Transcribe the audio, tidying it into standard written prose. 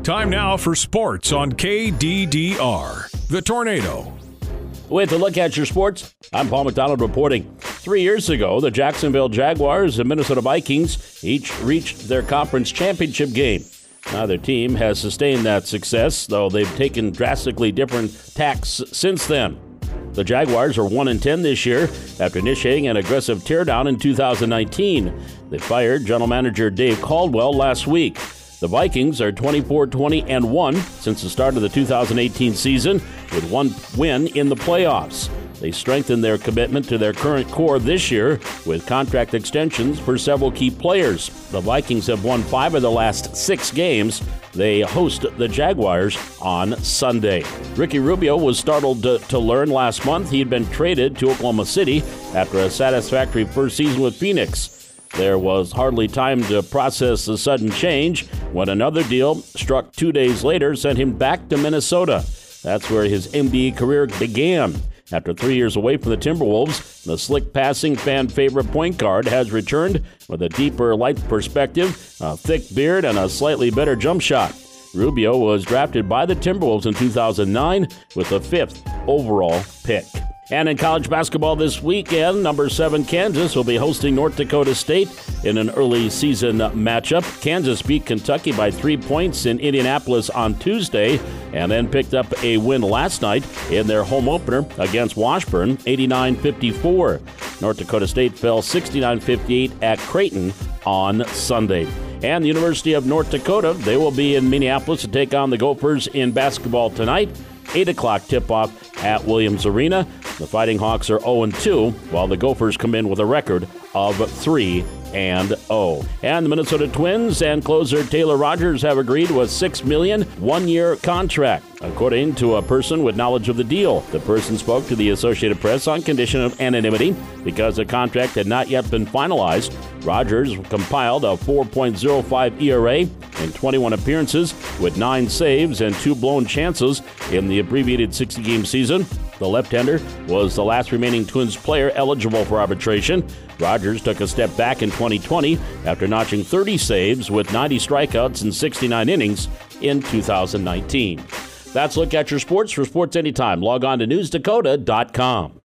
Time now for sports on KDDR. The Tornado. With a look at your sports, I'm Paul McDonald reporting. 3 years ago, the Jacksonville Jaguars and Minnesota Vikings each reached their conference championship game. Neither team has sustained that success, though they've taken drastically different tacks since then. The Jaguars are 1-10 this year after initiating an aggressive teardown in 2019. They fired general manager Dave Caldwell last week. The Vikings are 24-20-1 since the start of the 2018 season, with one win in the playoffs. They strengthened their commitment to their current core this year with contract extensions for several key players. The Vikings have won 5 of the last 6 games. They host the Jaguars on Sunday. Ricky Rubio was startled to learn last month he had been traded to Oklahoma City after a satisfactory first season with Phoenix. There was hardly time to process the sudden change when another deal struck 2 days later sent him back to Minnesota. That's where his NBA career began. After 3 years away from the Timberwolves, the slick passing fan favorite point guard has returned with a deeper light perspective, a thick beard, and a slightly better jump shot. Rubio was drafted by the Timberwolves in 2009 with the 5th overall pick. And in college basketball this weekend, number 7 Kansas will be hosting North Dakota State in an early season matchup. Kansas beat Kentucky by 3 points in Indianapolis on Tuesday and then picked up a win last night in their home opener against Washburn, 89-54. North Dakota State fell 69-58 at Creighton on Sunday. And the University of North Dakota, they will be in Minneapolis to take on the Gophers in basketball tonight. 8 o'clock tip-off at Williams Arena. The Fighting Hawks are 0-2, while the Gophers come in with a record of 3-0. And the Minnesota Twins and closer Taylor Rogers have agreed to a $6 million one-year contract, according to a person with knowledge of the deal. The person spoke to the Associated Press on condition of anonymity because the contract had not yet been finalized. Rogers compiled a 4.05 ERA in 21 appearances with 9 saves and 2 blown chances in the abbreviated 60-game season. The left-hander was the last remaining Twins player eligible for arbitration. Rogers took a step back in 2020 after notching 30 saves with 90 strikeouts in 69 innings in 2019. That's a look at your sports. For Sports Anytime, log on to newsdakota.com.